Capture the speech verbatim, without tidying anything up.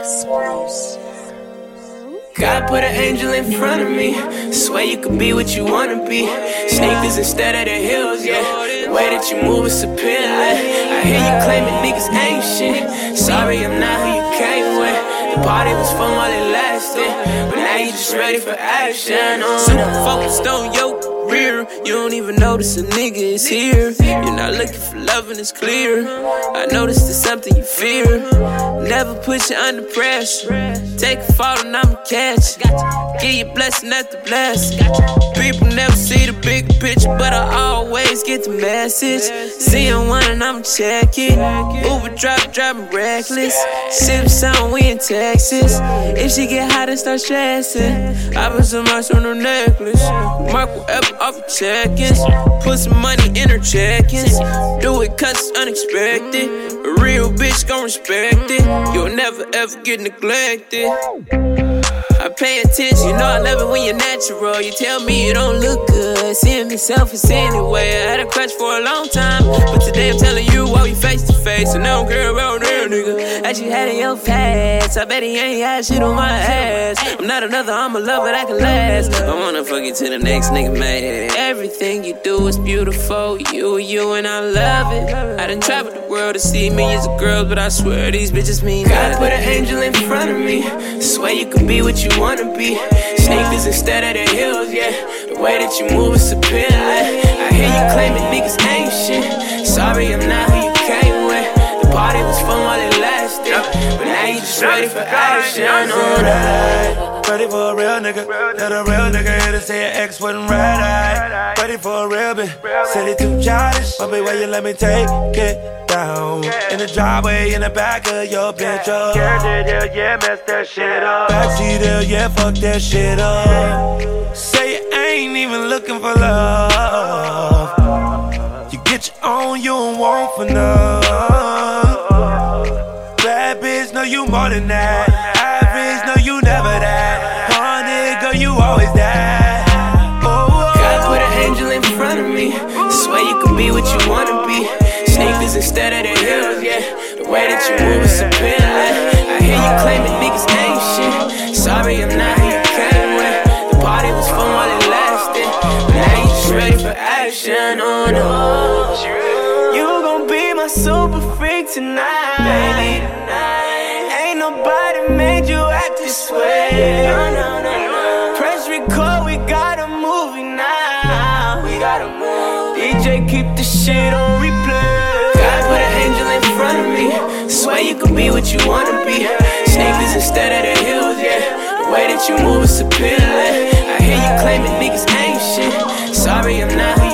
God put an angel in front of me. Swear you could be what you wanna be. Sneakers instead of the heels, yeah. The way that you move is appealing. I hear you claiming niggas ain't shit. Sorry, I'm not who you came with. The party was fun while it lasted, but now you just ready for action. Oh, super focused on your career. You don't even notice a nigga is here. You're not looking for love and it's clear. I noticed it's something you fear. Never put you under pressure. Take a fall and I'ma catch. Give you blessing after blessing. People never see the big picture, but I always get the message. See I'm one and I'ma check it. Uber driver driving reckless. Sip something, we in Texas. If she get hot and start stressing, I put some ice on her necklace. Mark whatever off her check-ins. Put some money in her check-ins. Do it cause it's unexpected. A real bitch gon' respect it. You'll never ever get neglected. I pay attention, you know I love it when you're natural. You tell me you don't look good, seeing me selfish anyway. I had a crush for a long time, but today I'm telling you while we face to face. And I don't care about that nigga that you had in your past. I bet he ain't had shit on my ass. I'm not another, I'm a lover that can last. I wanna fuck you to the next nigga, man. Everything you do is beautiful, you, you, and I love it. I done traveled the world to see millions of girls, but I swear these bitches mean nothing. God put an angel in front of me. Swear you can be what you wanna be. Sneakers instead of the heels, yeah. The way that you move is appealing. I hear you claiming niggas ain't shit. Sorry, I'm not who you came with. The party was fun while it lasted, but now you just ready for action. On ready for a real nigga. Tell a real nigga here to say an ex wasn't right. Ready for a real bitch. Said it too childish, but where you let me take it down. In the driveway, in the back of your Benz. Yeah, yeah, yeah, mess that shit up. Backseat, hell yeah, fuck that shit up. Say you ain't even looking for love. You get your own, you don't want for none. Bad bitch, know you more than that. Average, know you never that. Haunted, girl, you always that. Oh, God put an angel in front of me. Swear you can be what you wanna be. Sneakers instead of the heels, yeah. The way that you move is appealing. I hear you claiming niggas ain't shit. Sorry, I'm not who you came with. The party was fun while it lasted, but now you just ready for action. Oh no, you gon' be my super freak tonight, baby. Ain't nobody made you act this way. No, no, no, no. Press record, we got a movie now. We got a movie. D J keep the shit on replay. God put an angel in front of me. Swear you can be what you wanna be. Sneakers instead of the heels, yeah. The way that you move is appealing. I hear you claiming niggas ain't shit. Sorry, I'm not who